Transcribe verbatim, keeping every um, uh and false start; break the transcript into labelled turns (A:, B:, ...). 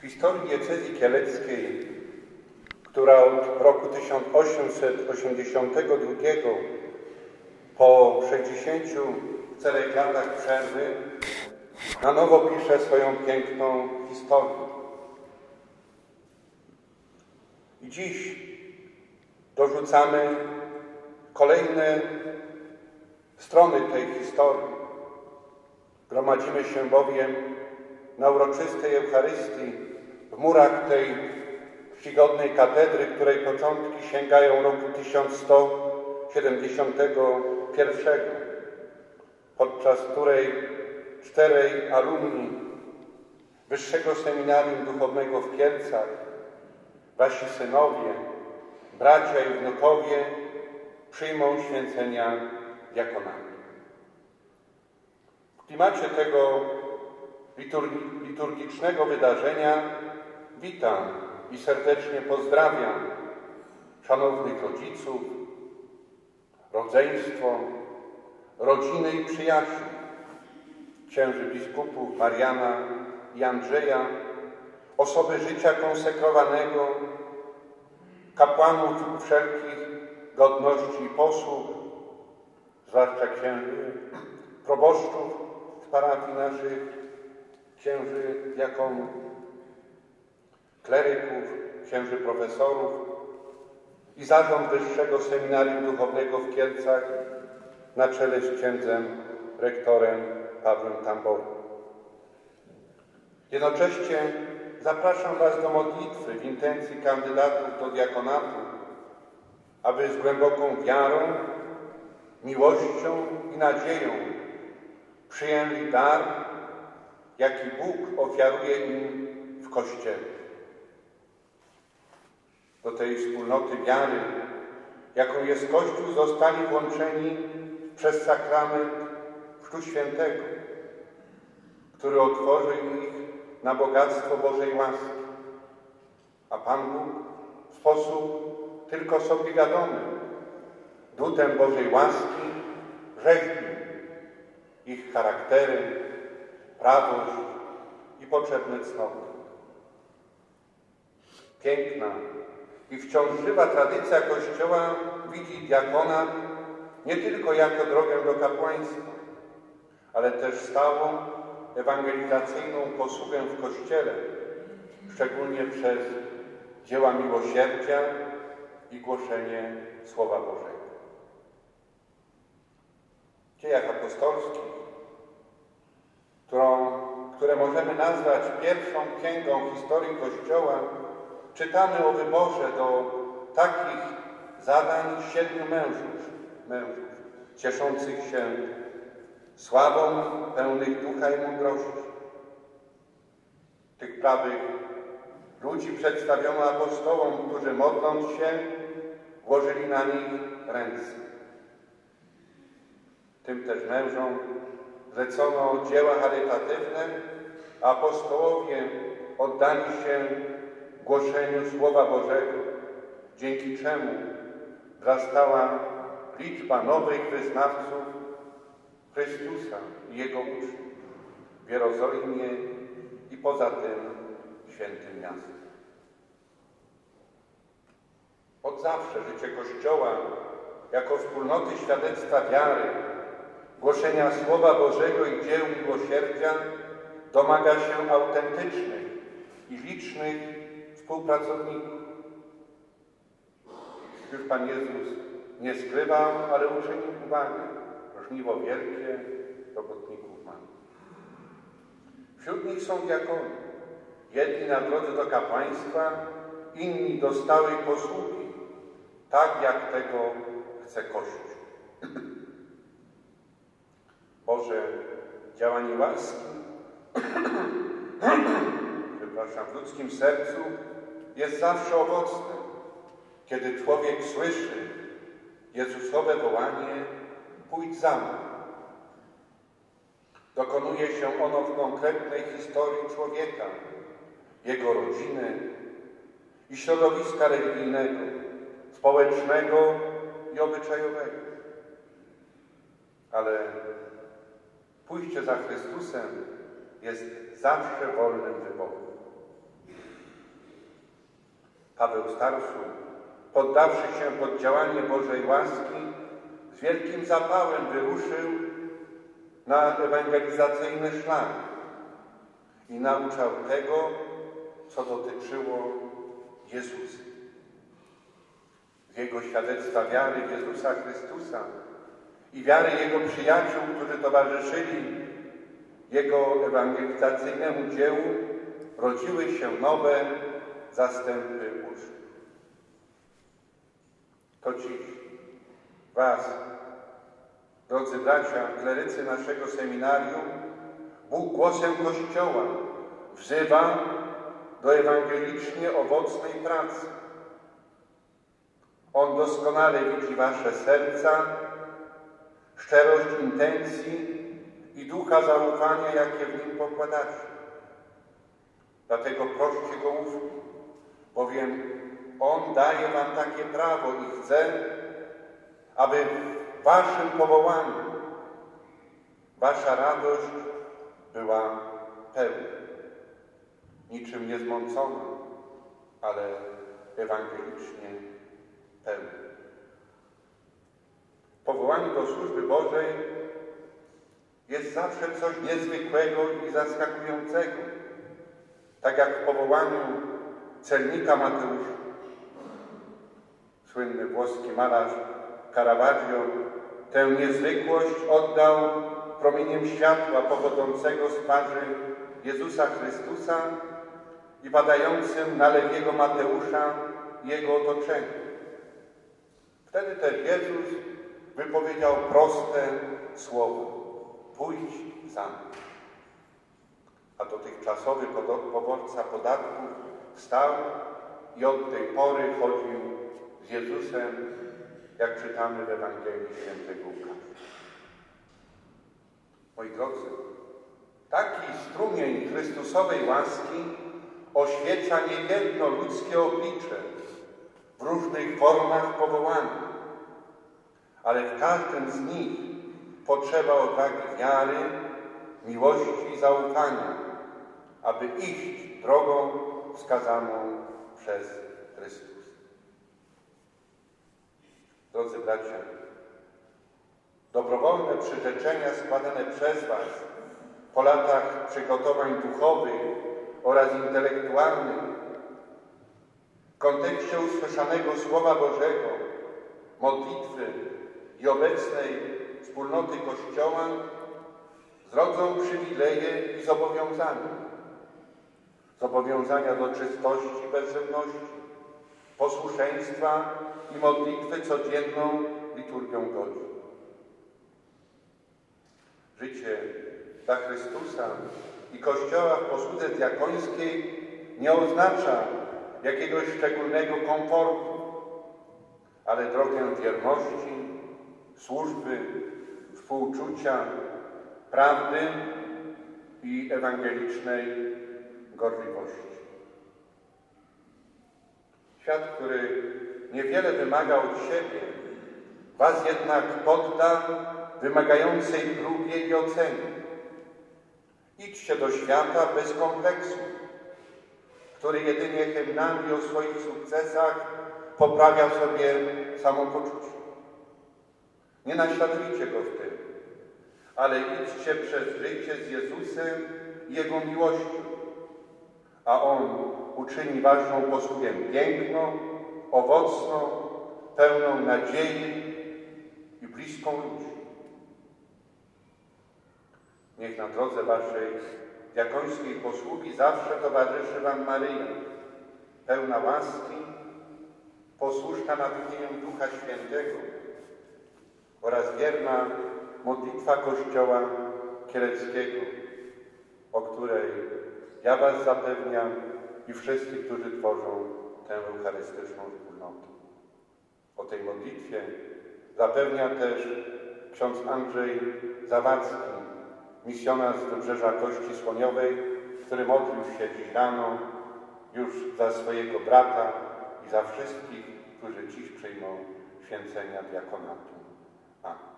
A: historii diecezji kieleckiej, która od roku tysiąc osiemset osiemdziesiątego drugiego po sześćdziesięciu czterech latach przerwy na nowo pisze swoją piękną historię. I dziś dorzucamy kolejne strony tej historii. Gromadzimy się bowiem na uroczystej Eucharystii w murach tej czcigodnej katedry, której początki sięgają roku tysiąc sto siedemdziesiątego pierwszego, podczas której czterej alumni Wyższego Seminarium Duchownego w Kielcach, wasi synowie, bracia i wnukowie, przyjmą święcenia diakonatu. W klimacie tego liturgicznego wydarzenia witam i serdecznie pozdrawiam szanownych rodziców, rodzeństwo, rodziny i przyjaciół, księży biskupów Mariana i Andrzeja, osoby życia konsekrowanego, kapłanów wszelkich godności i posług, zwłaszcza księży proboszczów z parafii naszych, księży diakonów, kleryków, księży profesorów i zarząd Wyższego Seminarium Duchownego w Kielcach na czele z księdzem rektorem Pawłem Tamborem. Jednocześnie zapraszam was do modlitwy w intencji kandydatów do diakonatu, aby z głęboką wiarą, miłością i nadzieją przyjęli dar, jaki Bóg ofiaruje im w Kościele. Do tej wspólnoty wiary, jaką jest Kościół, zostali włączeni przez sakrament Chrztu Świętego, który otworzy ich na bogactwo Bożej łaski. A Pan Bóg w sposób tylko sobie wiadomy, dutem Bożej łaski rzeźbi ich charaktery, prawość i potrzebne cnoty. Piękna i wciąż żywa tradycja Kościoła widzi diakonat nie tylko jako drogę do kapłaństwa, ale też stałą ewangelizacyjną posługę w Kościele, szczególnie przez dzieła miłosierdzia i głoszenie Słowa Bożego. W dziejach apostolskich, którą, które możemy nazwać pierwszą księgą historii Kościoła, czytamy o wyborze do takich zadań siedmiu mężów, mężów cieszących się sławą, pełnych ducha i mądrości. Tych prawych ludzi przedstawiono apostołom, którzy modląc się, włożyli na nich ręce. Tym też mężom zlecono dzieła charytatywne, a apostołowie oddali się głoszeniu Słowa Bożego, dzięki czemu wzrastała liczba nowych wyznawców Chrystusa i Jego uczniów w Jerozolimie i poza tym świętym miastem. Od zawsze życie Kościoła jako wspólnoty świadectwa wiary, głoszenia Słowa Bożego i dzieł miłosierdzia domaga się autentycznych i licznych współpracowników. Już Pan Jezus nie skrywał, ale uczynił uwagę. Żniwo wielkie, robotników ma. Wśród nich są diakoni. Jedni na drodze do kapłaństwa, inni do stałej posługi, tak jak tego chce Kościół. Boże działanie łaski przepraszam, w ludzkim sercu jest zawsze owocne, kiedy człowiek słyszy Jezusowe wołanie: pójdź za mną. Dokonuje się ono w konkretnej historii człowieka, jego rodziny i środowiska religijnego, społecznego i obyczajowego. Ale pójście za Chrystusem jest zawsze wolnym wyborem. Paweł Starszy, poddawszy się pod działanie Bożej łaski, z wielkim zapałem wyruszył na ewangelizacyjny szlak i nauczał tego, co dotyczyło Jezusa. Z jego świadectwa wiary w Jezusa Chrystusa i wiary Jego przyjaciół, którzy towarzyszyli Jego ewangelizacyjnemu dziełu, rodziły się nowe zastępy uczniów. To dziś was, drodzy bracia, klerycy naszego seminarium, Bóg głosem Kościoła wzywa do ewangelicznie owocnej pracy. On doskonale widzi wasze serca, szczerość intencji i ducha zaufania, jakie w nim pokładacie. Dlatego proście Go ufnie, bowiem On daje wam takie prawo i chce, aby w waszym powołaniu wasza radość była pełna, niczym niezmącona, ale ewangelicznie pełna. Powołanie do służby Bożej jest zawsze coś niezwykłego i zaskakującego, tak jak w powołaniu celnika Mateusza. Słynny włoski malarz Caravaggio tę niezwykłość oddał promieniem światła pochodzącego z twarzy Jezusa Chrystusa i padającym na lewiego Mateusza i jego otoczenie. Wtedy też Jezus wypowiedział proste słowo: pójdź za mną. A dotychczasowy poborca podatków wstał i od tej pory chodził z Jezusem, jak czytamy w Ewangelii Świętego Łukasza. Moi drodzy, taki strumień Chrystusowej łaski oświeca niejedno ludzkie oblicze w różnych formach powołania, ale w każdym z nich potrzeba odwagi wiary, miłości i zaufania, aby iść drogą wskazaną przez Chrystusa. Drodzy bracia, dobrowolne przyrzeczenia składane przez was po latach przygotowań duchowych oraz intelektualnych w kontekście usłyszanego Słowa Bożego, modlitwy i obecnej wspólnoty Kościoła zrodzą przywileje i zobowiązania. Zobowiązania do czystości, bezwzględności, posłuszeństwa i modlitwy codzienną liturgią godzin. Życie dla Chrystusa i Kościoła w posłudze diakońskiej nie oznacza jakiegoś szczególnego komfortu, ale drogę wierności, służby, współczucia, prawdy i ewangelicznej gorliwości. Świat, który niewiele wymaga od siebie, was jednak podda wymagającej próbie i ocenie. Idźcie do świata bez kompleksu, który jedynie hymnami o swoich sukcesach poprawia sobie samopoczucie. Nie naśladujcie go w tym, ale idźcie przez życie z Jezusem i Jego miłością, a On uczyni waszą posługę piękną, owocną, pełną nadziei i bliską ludzi. Niech na drodze waszej diakońskiej posługi zawsze towarzyszy wam Maryja, pełna łaski, posłuszna natchnieniem Ducha Świętego oraz wierna modlitwa Kościoła Kieleckiego, o której ja was zapewniam i wszyscy, którzy tworzą tę eucharystyczną wspólnotę. O tej modlitwie zapewnia też ksiądz Andrzej Zawadzki, misjonarz z Wybrzeża Kości Słoniowej, który modlił się dziś rano już za swojego brata i za wszystkich, którzy dziś przyjmą święcenia diakonatu. Amen.